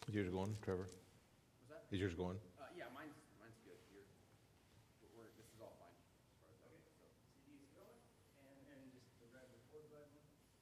Is yours going, Trevor? Was that? Is yours going? Yeah, mine's good. This is all fine. Okay, so CD's going, and just the red record button.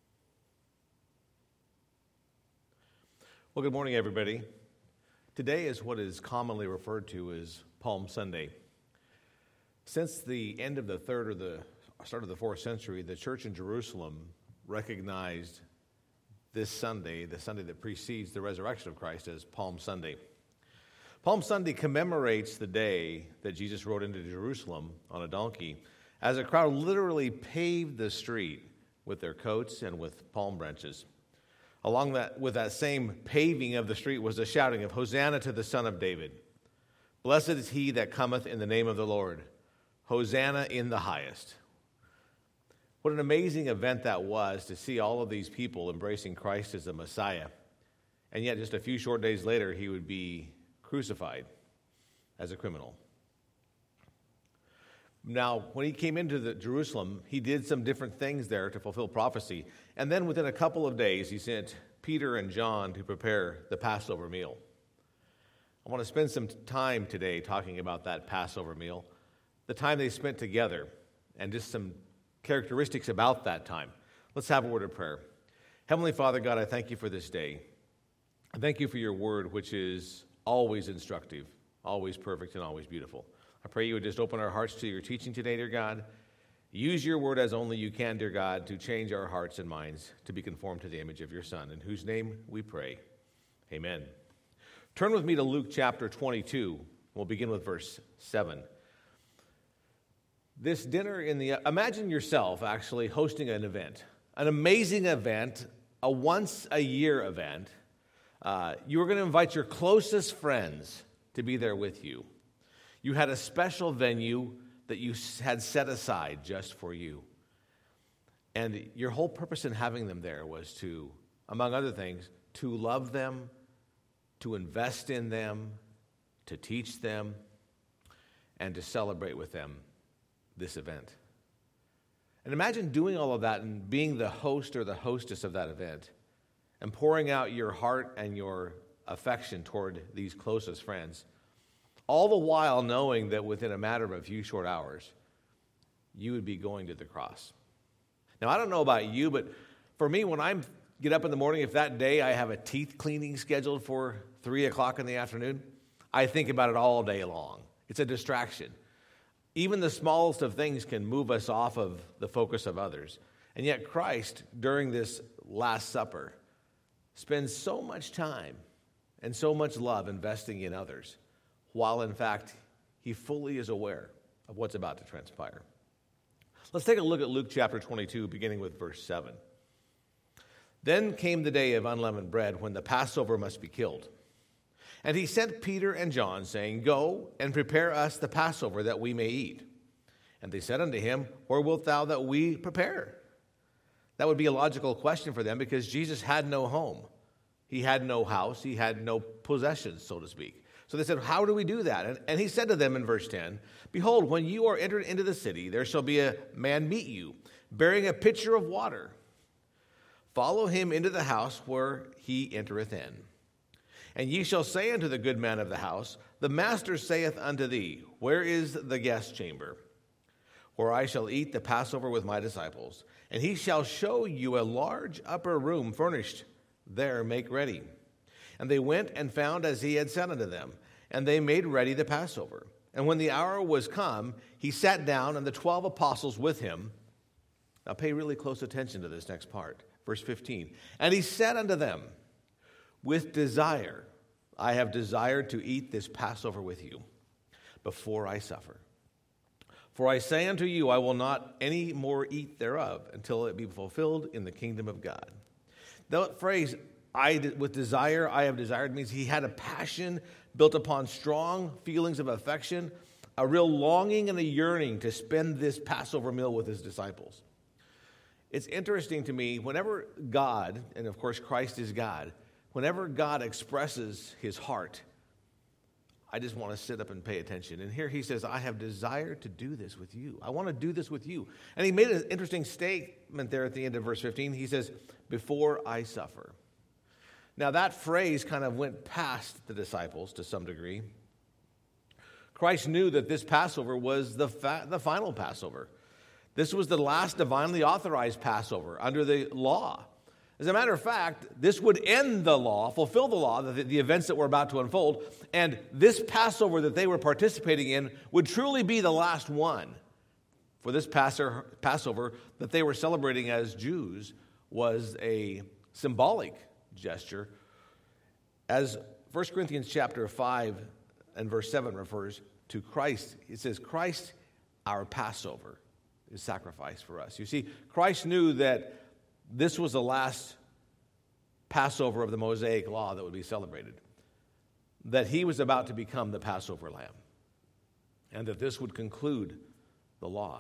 Well, good morning, everybody. Today is what is commonly referred to as Palm Sunday. Since the end of the 3rd or the start of the 4th century, the church in Jerusalem recognized this Sunday, the Sunday that precedes the resurrection of Christ, as Palm Sunday. Palm Sunday commemorates the day that Jesus rode into Jerusalem on a donkey, as a crowd literally paved the street with their coats and with palm branches. With that same paving of the street was the shouting of Hosanna to the Son of David. Blessed is he that cometh in the name of the Lord. Hosanna in the highest. What an amazing event that was to see all of these people embracing Christ as the Messiah. And yet just a few short days later, he would be crucified as a criminal. Now, when he came into Jerusalem, he did some different things there to fulfill prophecy. And then within a couple of days, he sent Peter and John to prepare the Passover meal. I want to spend some time today talking about that Passover meal, the time they spent together, and just some characteristics about that time. Let's have a word of prayer. Heavenly Father, God, I thank you for this day. I thank you for your word, which is always instructive, always perfect, and always beautiful. I pray you would just open our hearts to your teaching today, dear God. Use your word as only you can, dear God, to change our hearts and minds to be conformed to the image of your Son, in whose name we pray. Amen. Turn with me to Luke chapter 22. We'll begin with verse 7. This dinner imagine yourself actually hosting an event, an amazing event, a once-a-year event. You were going to invite your closest friends to be there with you. You had a special venue that you had set aside just for you. And your whole purpose in having them there was to, among other things, to love them, to invest in them, to teach them, and to celebrate with them this event. And imagine doing all of that and being the host or the hostess of that event and pouring out your heart and your affection toward these closest friends, all the while knowing that within a matter of a few short hours, you would be going to the cross. Now, I don't know about you, but for me, when I get up in the morning, if that day I have a teeth cleaning scheduled for 3 o'clock in the afternoon, I think about it all day long. It's a distraction. Even the smallest of things can move us off of the focus of others. And yet Christ, during this Last Supper, spends so much time and so much love investing in others, while in fact he fully is aware of what's about to transpire. Let's take a look at Luke chapter 22, beginning with verse 7. Then came the day of unleavened bread, when the Passover must be killed. And he sent Peter and John, saying, Go and prepare us the Passover, that we may eat. And they said unto him, Where wilt thou that we prepare? That would be a logical question for them, because Jesus had no home. He had no house. He had no possessions, so to speak. So they said, How do we do that? And he said to them in verse 10, Behold, when you are entered into the city, there shall be a man meet you, bearing a pitcher of water. Follow him into the house where he entereth in. And ye shall say unto the good man of the house, The master saith unto thee, Where is the guest chamber, where I shall eat the Passover with my disciples? And he shall show you a large upper room furnished. There make ready. And they went and found as he had said unto them, and they made ready the Passover. And when the hour was come, he sat down, and the 12 apostles with him. Now pay really close attention to this next part, verse 15. And he said unto them, With desire I have desired to eat this Passover with you before I suffer. For I say unto you, I will not any more eat thereof until it be fulfilled in the kingdom of God. That phrase, with desire I have desired, means he had a passion built upon strong feelings of affection, a real longing and a yearning to spend this Passover meal with his disciples. It's interesting to me, whenever God, and of course Christ is God, whenever God expresses his heart, I just want to sit up and pay attention. And here he says, I have desired to do this with you. I want to do this with you. And he made an interesting statement there at the end of verse 15. He says, before I suffer. Now, that phrase kind of went past the disciples to some degree. Christ knew that this Passover was the final Passover. This was the last divinely authorized Passover under the law. As a matter of fact, this would end the law, fulfill the law, the events that were about to unfold, and this Passover that they were participating in would truly be the last one. For this Passover that they were celebrating as Jews was a symbolic gesture. As 1 Corinthians chapter 5 and verse 7 refers to Christ, it says, Christ, our Passover, is sacrificed for us. You see, Christ knew that this was the last Passover of the Mosaic law that would be celebrated, that he was about to become the Passover lamb, and that this would conclude the law.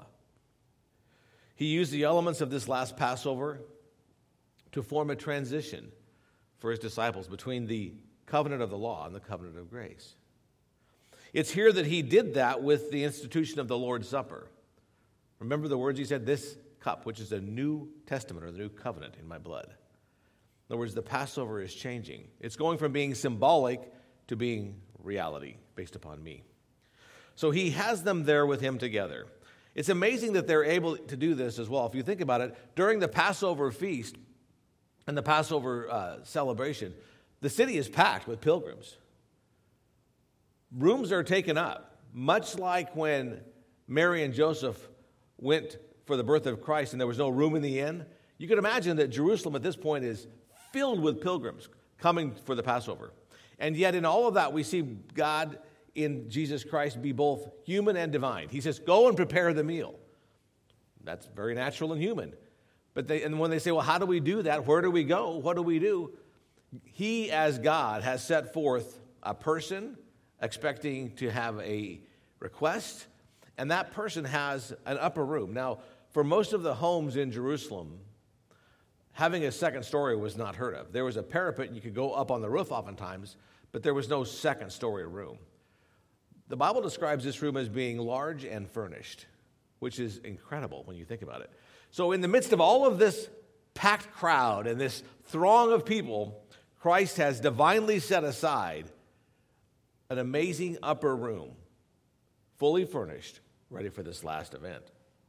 He used the elements of this last Passover to form a transition for his disciples between the covenant of the law and the covenant of grace. It's here that he did that with the institution of the Lord's Supper. Remember the words he said, this cup, which is a new testament or the new covenant in my blood. In other words, the Passover is changing. It's going from being symbolic to being reality based upon me. So he has them there with him together. It's amazing that they're able to do this as well. If you think about it, during the Passover feast and the Passover celebration, the city is packed with pilgrims. Rooms are taken up, much like when Mary and Joseph went for the birth of Christ and there was no room in the inn. You can imagine that Jerusalem at this point is filled with pilgrims coming for the Passover. And yet in all of that, we see God in Jesus Christ be both human and divine. He says, go and prepare the meal. That's very natural and human. And when they say, well, how do we do that? Where do we go? What do we do? He, as God, has set forth a person expecting to have a request, and that person has an upper room. Now, for most of the homes in Jerusalem, having a second story was not heard of. There was a parapet, and you could go up on the roof oftentimes, but there was no second story room. The Bible describes this room as being large and furnished, which is incredible when you think about it. So in the midst of all of this packed crowd and this throng of people, Christ has divinely set aside an amazing upper room, fully furnished, ready for this last event.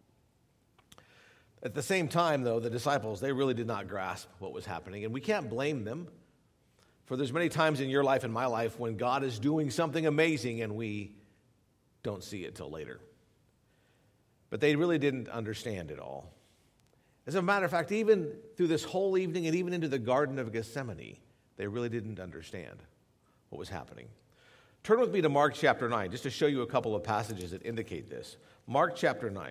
At the same time, though, the disciples, they really did not grasp what was happening, and we can't blame them. For there's many times in your life and my life when God is doing something amazing and we don't see it till later. But they really didn't understand it all. As a matter of fact, even through this whole evening and even into the Garden of Gethsemane, they really didn't understand what was happening. Turn with me to Mark chapter 9, just to show you a couple of passages that indicate this. Mark chapter 9.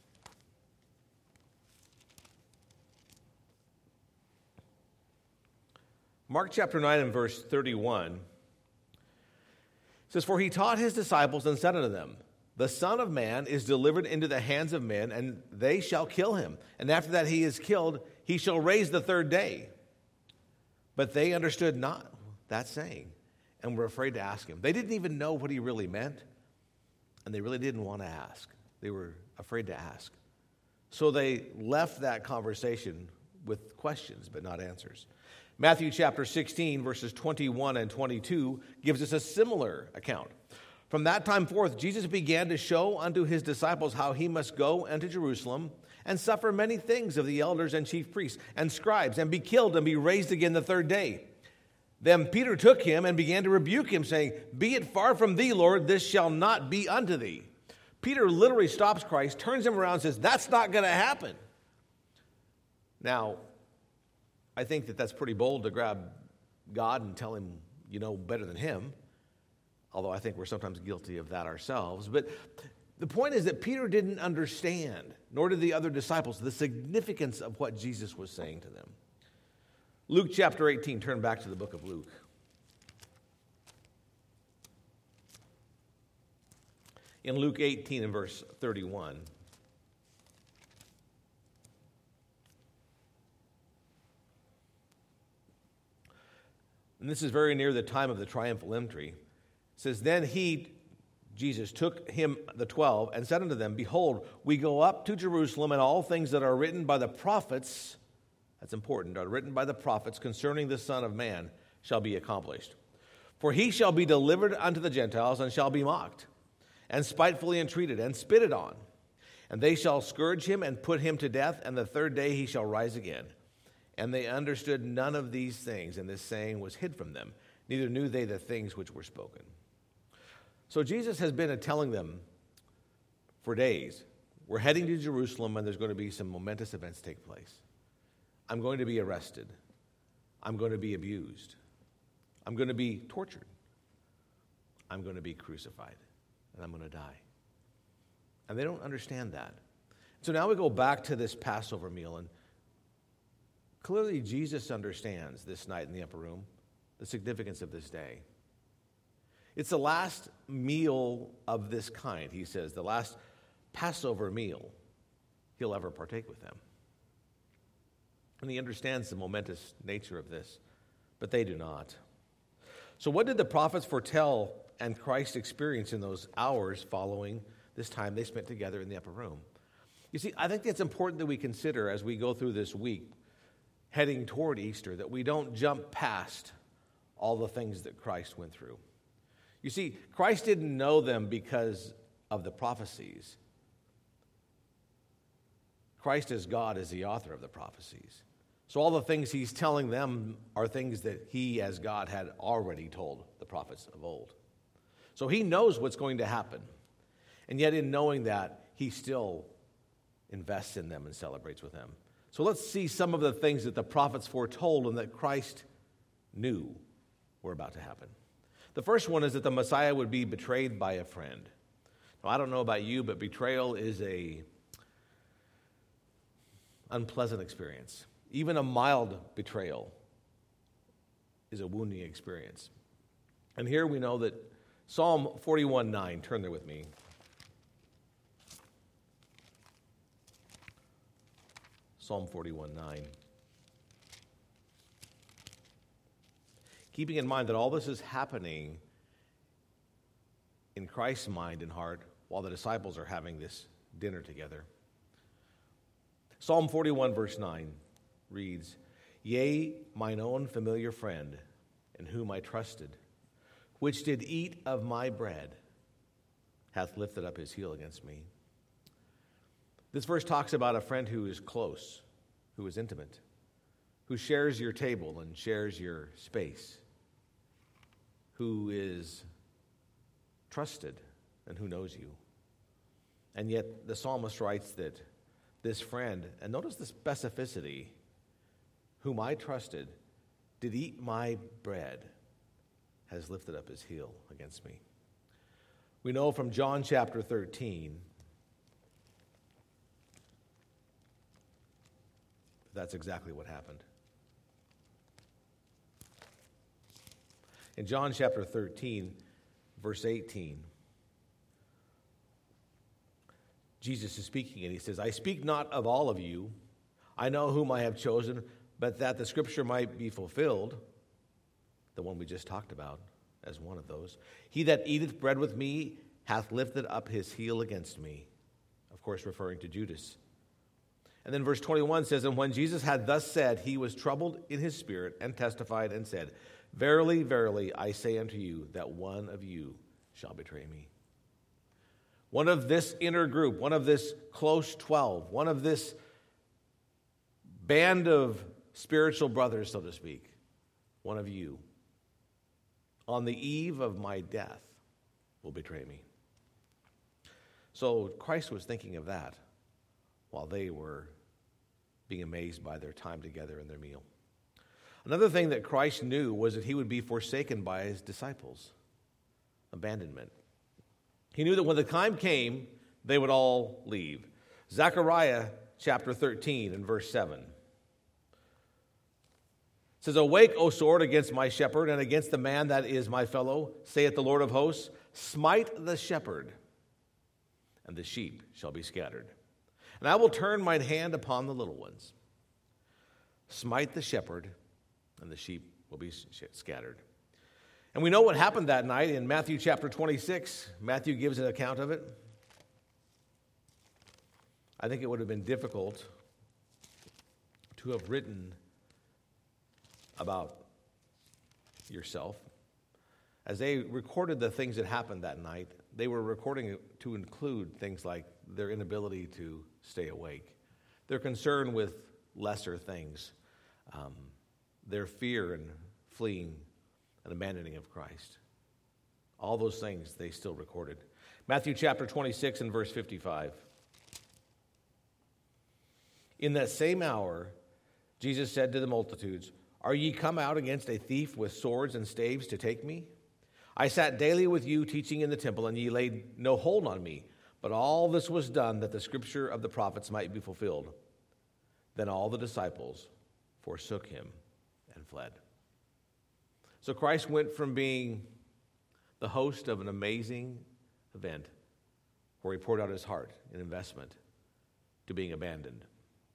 Mark chapter 9 and verse 31 says, for he taught his disciples and said unto them, the Son of Man is delivered into the hands of men, and they shall kill him. And after that he is killed, he shall raise the third day. But they understood not that saying, and were afraid to ask him. They didn't even know what he really meant, and they really didn't want to ask. They were afraid to ask. So they left that conversation with questions, but not answers. Matthew chapter 16, verses 21 and 22 gives us a similar account. From that time forth, Jesus began to show unto his disciples how he must go unto Jerusalem and suffer many things of the elders and chief priests and scribes, and be killed and be raised again the third day. Then Peter took him and began to rebuke him, saying, be it far from thee, Lord, this shall not be unto thee. Peter literally stops Christ, turns him around, and says, that's not going to happen. Now, I think that that's pretty bold to grab God and tell him you know better than him, although I think we're sometimes guilty of that ourselves. But the point is that Peter didn't understand, nor did the other disciples, the significance of what Jesus was saying to them. Luke chapter 18, turn back to the book of Luke. In Luke 18 and verse 31. And this is very near the time of the triumphal entry. It says, then he, Jesus, took him, the 12, and said unto them, behold, we go up to Jerusalem, and all things that are written by the prophets, that's important, are written by the prophets concerning the Son of Man, shall be accomplished. For he shall be delivered unto the Gentiles, and shall be mocked, and spitefully entreated, and spitted on. And they shall scourge him, and put him to death, and the third day he shall rise again. And they understood none of these things, and this saying was hid from them. Neither knew they the things which were spoken. So Jesus has been telling them for days, we're heading to Jerusalem, and there's going to be some momentous events take place. I'm going to be arrested. I'm going to be abused. I'm going to be tortured. I'm going to be crucified. And I'm going to die. And they don't understand that. So now we go back to this Passover meal, and clearly Jesus understands this night in the upper room the significance of this day. It's the last meal of this kind, he says, the last Passover meal he'll ever partake with them. And he understands the momentous nature of this, but they do not. So what did the prophets foretell and Christ experience in those hours following this time they spent together in the upper room? You see, I think it's important that we consider as we go through this week, heading toward Easter, that we don't jump past all the things that Christ went through. You see, Christ didn't know them because of the prophecies. Christ as God is the author of the prophecies. So all the things he's telling them are things that he as God had already told the prophets of old. So he knows what's going to happen. And yet in knowing that, he still invests in them and celebrates with them. So let's see some of the things that the prophets foretold and that Christ knew were about to happen. The first one is that the Messiah would be betrayed by a friend. Now, I don't know about you, but betrayal is a unpleasant experience. Even a mild betrayal is a wounding experience. And here we know that Psalm 41:9, turn there with me. Psalm 41:9. Keeping in mind that all this is happening in Christ's mind and heart while the disciples are having this dinner together. Psalm 41, verse 9 reads, Yea, mine own familiar friend, in whom I trusted, which did eat of my bread, hath lifted up his heel against me. This verse talks about a friend who is close, who is intimate, who shares your table and shares your space, who is trusted and who knows you. And yet the psalmist writes that this friend, and notice the specificity, whom I trusted, did eat my bread, has lifted up his heel against me. We know from John chapter 13, that's exactly what happened. In John chapter 13, verse 18, Jesus is speaking, and he says, I speak not of all of you. I know whom I have chosen, but that the scripture might be fulfilled, the one we just talked about as one of those. He that eateth bread with me hath lifted up his heel against me. Of course, referring to Judas. And then verse 21 says, And when Jesus had thus said, he was troubled in his spirit, and testified and said, Verily, verily, I say unto you, that one of you shall betray me. One of this inner group, one of this close 12, one of this band of spiritual brothers, so to speak, one of you, on the eve of my death, will betray me. So Christ was thinking of that while they were being amazed by their time together and their meal. Another thing that Christ knew was that he would be forsaken by his disciples. Abandonment. He knew that when the time came, they would all leave. Zechariah chapter 13 and verse 7 says, Awake, O sword, against my shepherd, and against the man that is my fellow, saith the Lord of hosts, smite the shepherd, and the sheep shall be scattered. And I will turn mine hand upon the little ones. Smite the shepherd, and the sheep will be scattered. And we know what happened that night in Matthew chapter 26. Matthew gives an account of it. I think it would have been difficult to have written about yourself. As they recorded the things that happened that night, they were recording it to include things like their inability to stay awake, their concern with lesser things, their fear and fleeing and abandoning of Christ. All those things they still recorded. Matthew chapter 26 and verse 55. In that same hour, Jesus said to the multitudes, "Are ye come out against a thief with swords and staves to take me? I sat daily with you teaching in the temple, and ye laid no hold on me. But all this was done that the scripture of the prophets might be fulfilled." Then all the disciples forsook him and fled. So Christ went from being the host of an amazing event where he poured out his heart in investment to being abandoned.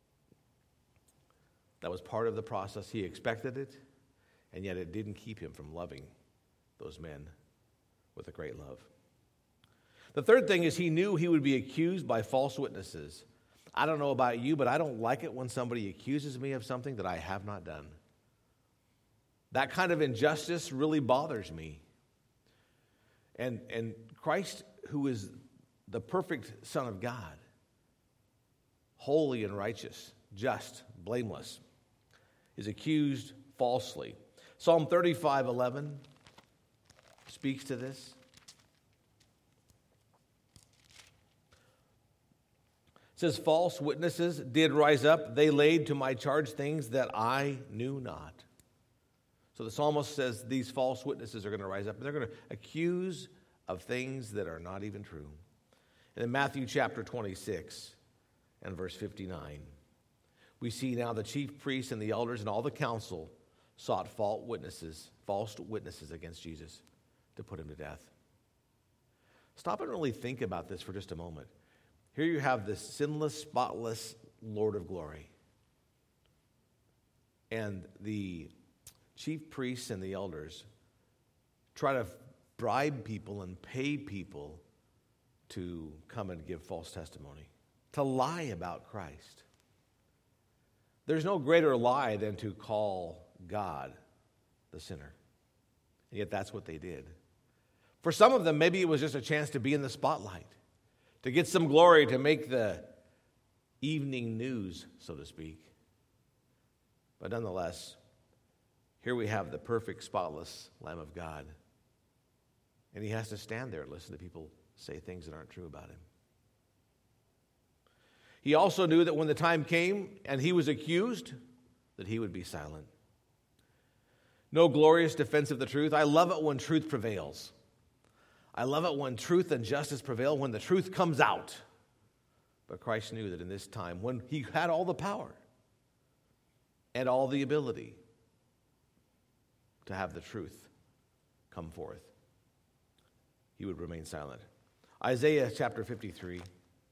That was part of the process. He expected it, and yet it didn't keep him from loving those men with a great love. The third thing is he knew he would be accused by false witnesses. I don't know about you, but I don't like it when somebody accuses me of something that I have not done. That kind of injustice really bothers me. And Christ, who is the perfect Son of God, holy and righteous, just, blameless, is accused falsely. Psalm 35:11 speaks to this. It says, "False witnesses did rise up. They laid to my charge things that I knew not." So the psalmist says these false witnesses are going to rise up, and they're going to accuse of things that are not even true. And in Matthew chapter 26 and verse 59, we see now the chief priests and the elders and all the council sought false witnesses against Jesus to put him to death. Stop and really think about this for just a moment. Here you have this sinless, spotless Lord of glory. And the chief priests and the elders try to bribe people and pay people to come and give false testimony, to lie about Christ. There's no greater lie than to call God the sinner. And yet that's what they did. For some of them, maybe it was just a chance to be in the spotlight, to get some glory, to make the evening news, so to speak. But nonetheless, here we have the perfect, spotless Lamb of God. And he has to stand there and listen to people say things that aren't true about him. He also knew that when the time came and he was accused, that he would be silent. No glorious defense of the truth. I love it when truth prevails. I love it when truth and justice prevail, when the truth comes out. But Christ knew that in this time, when he had all the power and all the ability to have the truth come forth, he would remain silent. Isaiah chapter 53.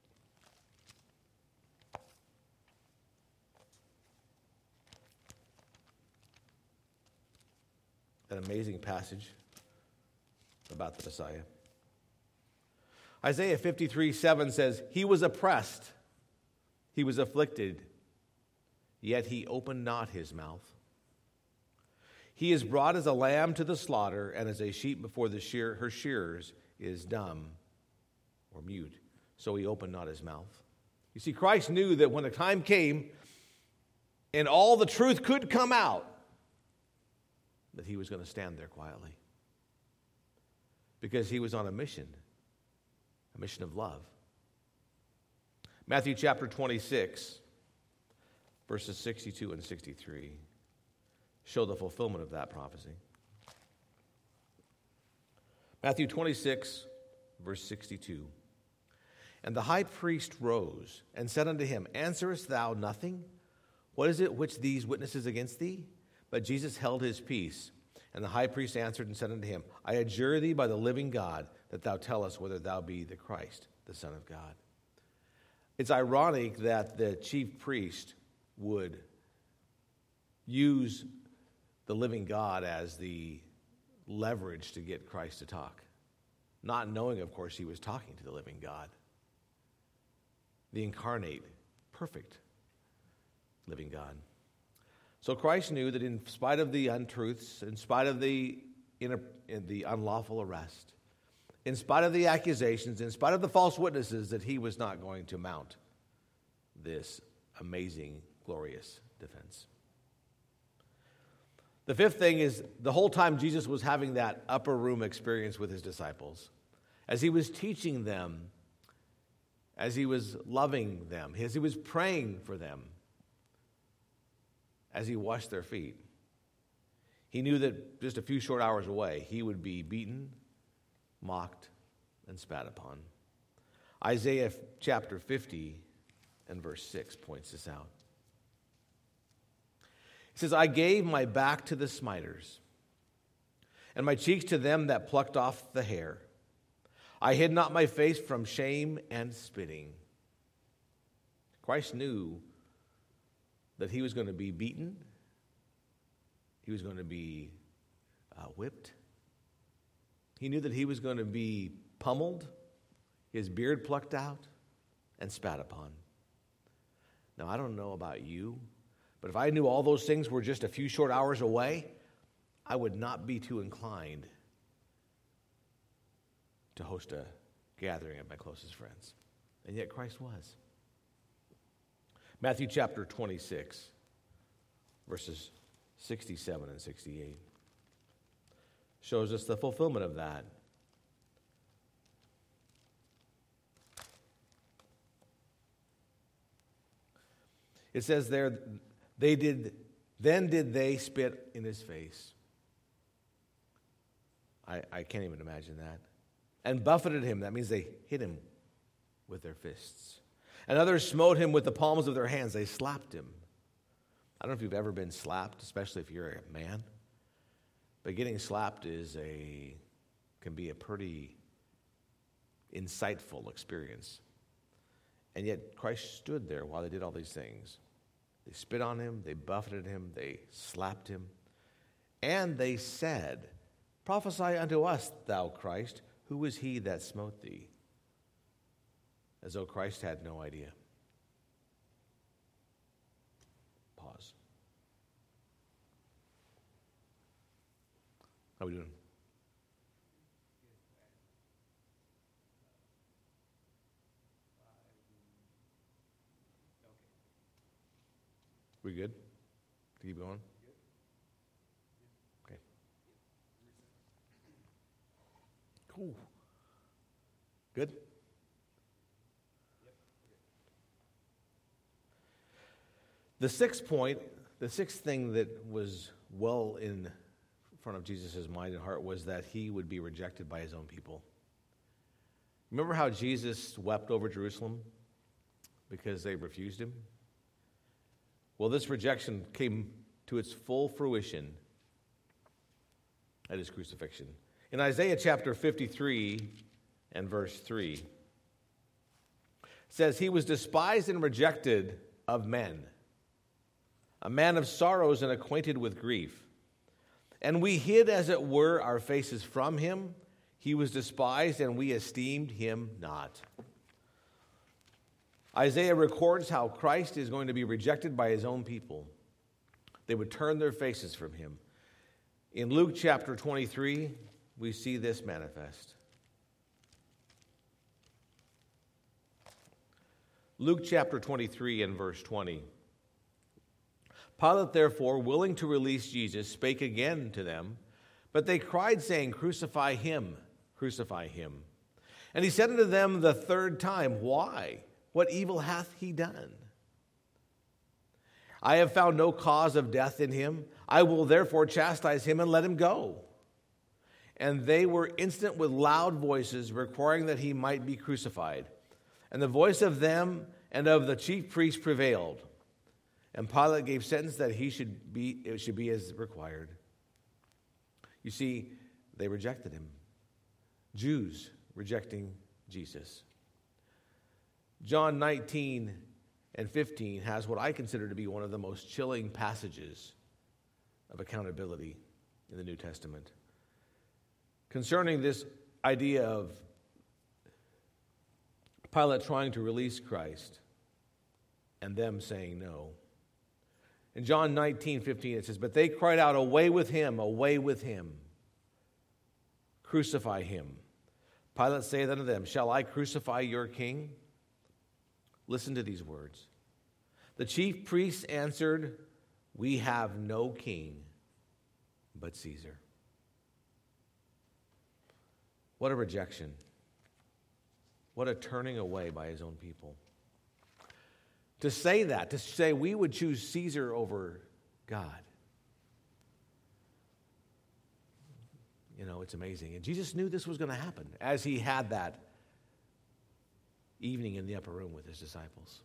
An amazing passage about the Messiah. Isaiah 53:7 says, "He was oppressed, he was afflicted, yet he opened not his mouth. He is brought as a lamb to the slaughter, and as a sheep before her shearers is dumb or mute, so he opened not his mouth." You see, Christ knew that when the time came and all the truth could come out, that he was going to stand there quietly. Because he was on a mission of love. Matthew chapter 26, verses 62 and 63 show the fulfillment of that prophecy. Matthew 26, verse 62. "And the high priest rose and said unto him, Answerest thou nothing? What is it which these witnesses against thee? But Jesus held his peace. And the high priest answered and said unto him, I adjure thee by the living God that thou tell us whether thou be the Christ, the Son of God." It's ironic that the chief priest would use the living God as the leverage to get Christ to talk, not knowing, of course, he was talking to the living God, the incarnate, perfect living God. So Christ knew that in spite of the untruths, in spite of the unlawful arrest, in spite of the accusations, in spite of the false witnesses, that he was not going to mount this amazing, glorious defense. The fifth thing is, the whole time Jesus was having that upper room experience with his disciples, as he was teaching them, as he was loving them, as he was praying for them, as he washed their feet, he knew that just a few short hours away, he would be beaten, mocked, and spat upon. Isaiah chapter 50 and verse 6 points this out. It says, I gave my back to the smiters, and my cheeks to them that plucked off the hair. I hid not my face from shame and spitting. Christ knew that he was going to be beaten, he was going to be whipped. He knew that he was going to be pummeled, his beard plucked out, and spat upon. Now, I don't know about you, but if I knew all those things were just a few short hours away, I would not be too inclined to host a gathering of my closest friends. And yet Christ was. Matthew chapter 26, verses 67 and 68. Shows us the fulfillment of that. It says there, then did they spit in his face. I can't even imagine that. And buffeted him. That means they hit him with their fists. And others smote him with the palms of their hands. They slapped him. I don't know if you've ever been slapped, especially if you're a man. But getting slapped can be a pretty insightful experience. And yet Christ stood there while they did all these things. They spit on him, they buffeted him, they slapped him. And they said, prophesy unto us, thou Christ, who is he that smote thee? As though Christ had no idea. Pause. How are we doing? We good to keep going? Okay. Cool. Good? The sixth thing that was well in front of Jesus' mind and heart was that he would be rejected by his own people. Remember how Jesus wept over Jerusalem because they refused him? Well, this rejection came to its full fruition at his crucifixion. In Isaiah chapter 53 and verse 3, it says, he was despised and rejected of men, a man of sorrows and acquainted with grief. And we hid, as it were, our faces from him. He was despised, and we esteemed him not. Isaiah records how Christ is going to be rejected by his own people. They would turn their faces from him. In Luke chapter 23, we see this manifest. Luke chapter 23 and verse 20. Pilate, therefore, willing to release Jesus, spake again to them, but they cried, saying, crucify him, crucify him. And he said unto them the third time, why? What evil hath he done? I have found no cause of death in him. I will therefore chastise him and let him go. And they were instant with loud voices, requiring that he might be crucified. And the voice of them and of the chief priests prevailed. And Pilate gave sentence that it should be as required. You see, they rejected him. Jews rejecting Jesus. John 19 and 15 has what I consider to be one of the most chilling passages of accountability in the New Testament. Concerning this idea of Pilate trying to release Christ and them saying no. In John 19:15 it says, "But they cried out, 'Away with him, away with him. Crucify him.' Pilate saith unto them, 'Shall I crucify your king?'" Listen to these words. "The chief priests answered, 'We have no king but Caesar.'" What a rejection. What a turning away by his own people. To say that, to say we would choose Caesar over God. You know, it's amazing. And Jesus knew this was going to happen as he had that evening in the upper room with his disciples.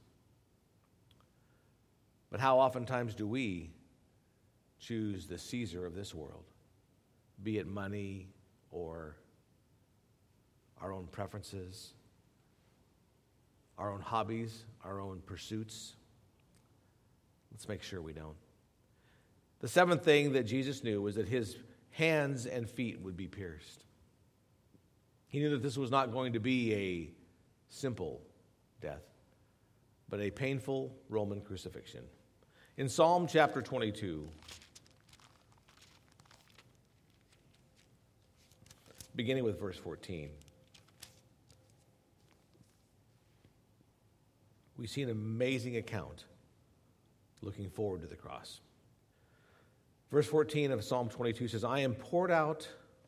But how oftentimes do we choose the Caesar of this world, be it money or our own preferences, our own hobbies, our own pursuits? Let's make sure we don't. The seventh thing that Jesus knew was that his hands and feet would be pierced. He knew that this was not going to be a simple death, but a painful Roman crucifixion. In Psalm chapter 22, beginning with verse 14, we see an amazing account looking forward to the cross. Verse 14 of Psalm 22 says, "I am poured out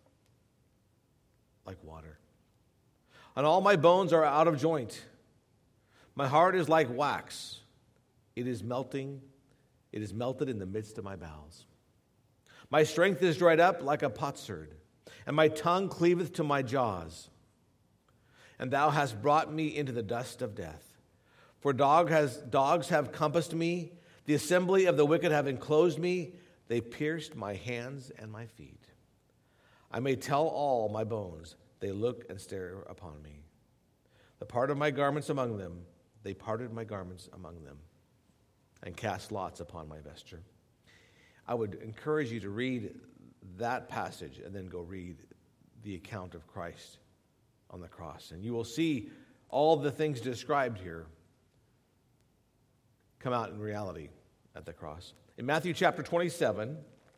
like water, and all my bones are out of joint. My heart is like wax. It is melted in the midst of my bowels. My strength is dried up like a potsherd, and my tongue cleaveth to my jaws. And thou hast brought me into the dust of death. For dogs have compassed me. The assembly of the wicked have enclosed me. They pierced my hands and my feet. I may tell all my bones. They look and stare upon me. The part of my garments among them, they parted my garments among them, and cast lots upon my vesture." I would encourage you to read that passage and then go read the account of Christ on the cross. And you will see all the things described here come out in reality at the cross. In Matthew chapter 27,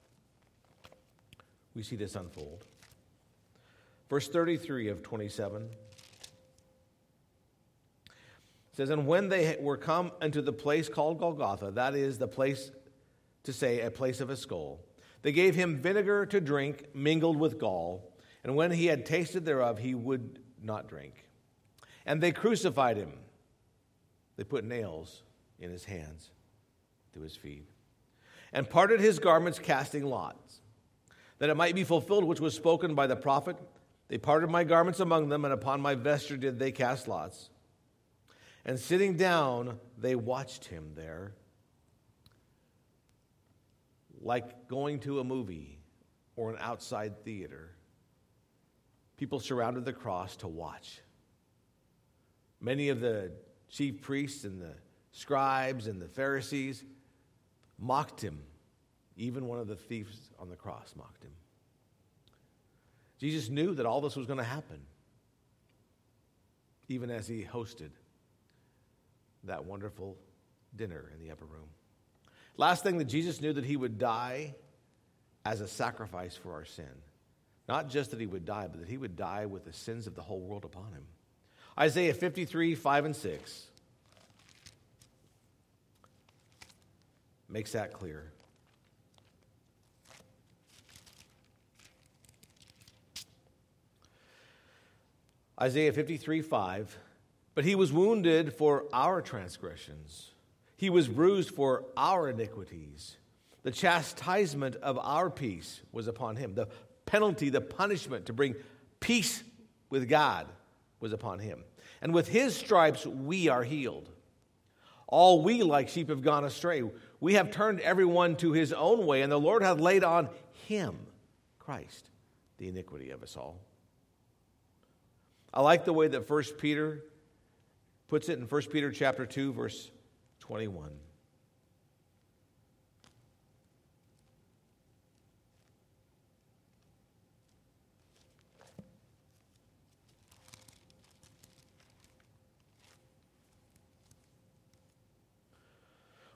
we see this unfold. Verse 33 of 27 says, "And when they were come unto the place called Golgotha," that is the place to say a place of a skull, "they gave him vinegar to drink mingled with gall, and when he had tasted thereof, he would not drink. And they crucified him. They put nails in his hands to his feet, and parted his garments, casting lots, that it might be fulfilled which was spoken by the prophet. They parted my garments among them, and upon my vesture did they cast lots. And sitting down, they watched him there." Like going to a movie or an outside theater, people surrounded the cross to watch. Many of the chief priests and the scribes and the Pharisees mocked him. Even one of the thieves on the cross mocked him. Jesus knew that all this was going to happen, even as he hosted that wonderful dinner in the upper room. Last thing, that Jesus knew that he would die as a sacrifice for our sin. Not just that he would die, but that he would die with the sins of the whole world upon him. Isaiah 53, 5 and 6 makes that clear. Isaiah 53, 5, "But he was wounded for our transgressions. He was bruised for our iniquities. The chastisement of our peace was upon him." The penalty, the punishment to bring peace with God was upon him. "And with his stripes we are healed. All we like sheep have gone astray. We have turned everyone to his own way, and the Lord hath laid on him," Christ, "the iniquity of us all." I like the way that 1 Peter puts it in 1 Peter chapter 2, verse 21.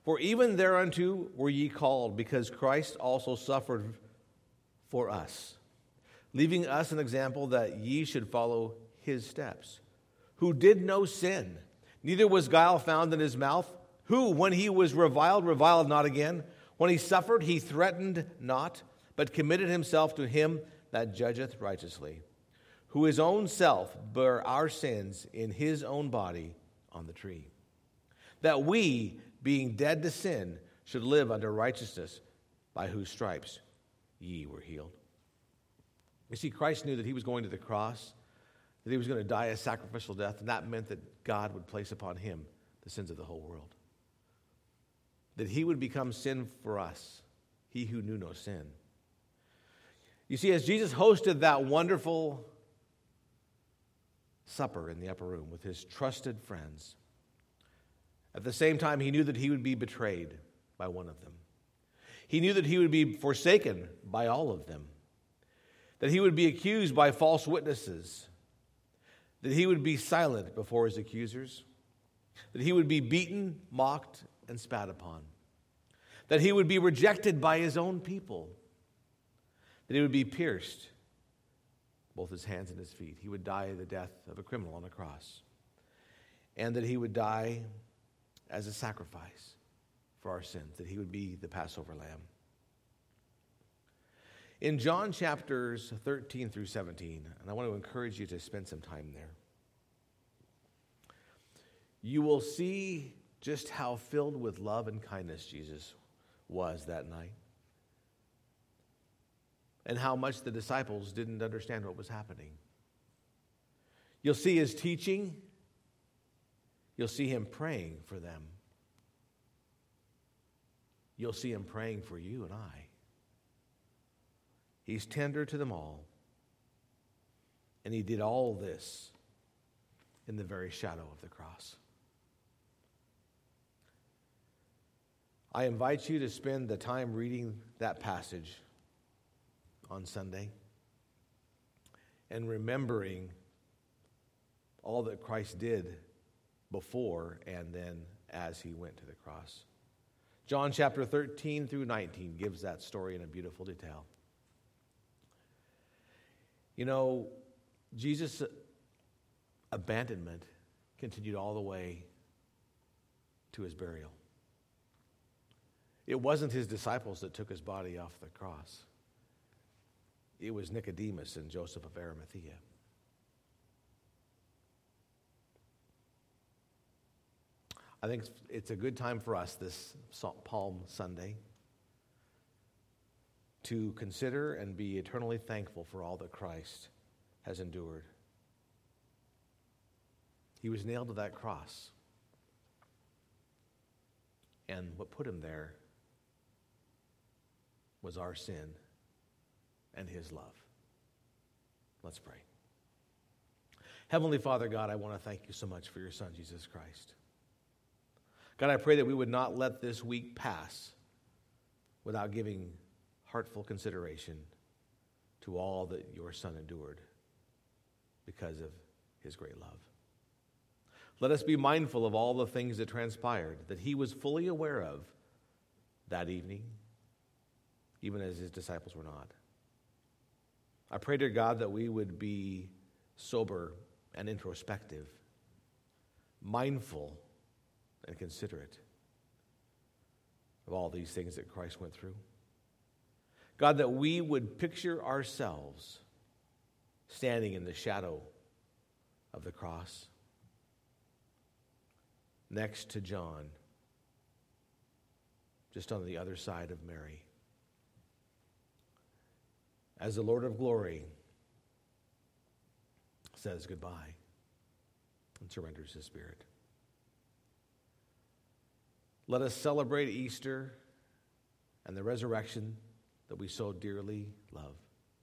For even thereunto were ye called, because Christ also suffered for us, leaving us an example that ye should follow his steps, who did no sin, neither was guile found in his mouth, who, when he was reviled, reviled not again. When he suffered, he threatened not, but committed himself to him that judgeth righteously, who his own self bare our sins in his own body on the tree, that we, being dead to sin, should live unto righteousness, by whose stripes ye were healed. You see, Christ knew that he was going to the cross, that he was going to die a sacrificial death, and that meant that God would place upon him the sins of the whole world. That he would become sin for us, he who knew no sin. You see, as Jesus hosted that wonderful supper in the upper room with his trusted friends, at the same time, he knew that he would be betrayed by one of them. He knew that he would be forsaken by all of them, that he would be accused by false witnesses, that he would be silent before his accusers, that he would be beaten, mocked, and spat upon, that he would be rejected by his own people, that he would be pierced, both his hands and his feet. He would die the death of a criminal on a cross, and that he would die as a sacrifice for our sins, that he would be the Passover lamb. In John chapters 13 through 17, and I want to encourage you to spend some time there, you will see just how filled with love and kindness Jesus was that night, and how much the disciples didn't understand what was happening. You'll see his teaching. You'll see him praying for them. You'll see him praying for you and I. He's tender to them all. And he did all this in the very shadow of the cross. I invite you to spend the time reading that passage on Sunday and remembering all that Christ did before and then as he went to the cross. John chapter 13 through 19 gives that story in a beautiful detail. You know, Jesus' abandonment continued all the way to his burial. It wasn't his disciples that took his body off the cross. It was Nicodemus and Joseph of Arimathea. I think it's a good time for us this Palm Sunday to consider and be eternally thankful for all that Christ has endured. He was nailed to that cross. And what put him there was our sin and his love. Let's pray. Heavenly Father God, I want to thank you so much for your Son, Jesus Christ. God, I pray that we would not let this week pass without giving heartful consideration to all that your Son endured because of his great love. Let us be mindful of all the things that transpired, that he was fully aware of that evening, even as his disciples were not. I pray, dear God, that we would be sober and introspective, mindful and considerate of all these things that Christ went through. God, that we would picture ourselves standing in the shadow of the cross next to John, just on the other side of Mary, as the Lord of glory says goodbye and surrenders his spirit. Let us celebrate Easter and the resurrection that we so dearly love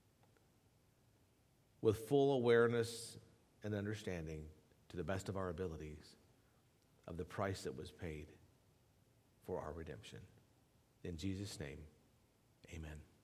with full awareness and understanding, to the best of our abilities, of the price that was paid for our redemption. In Jesus' name, amen.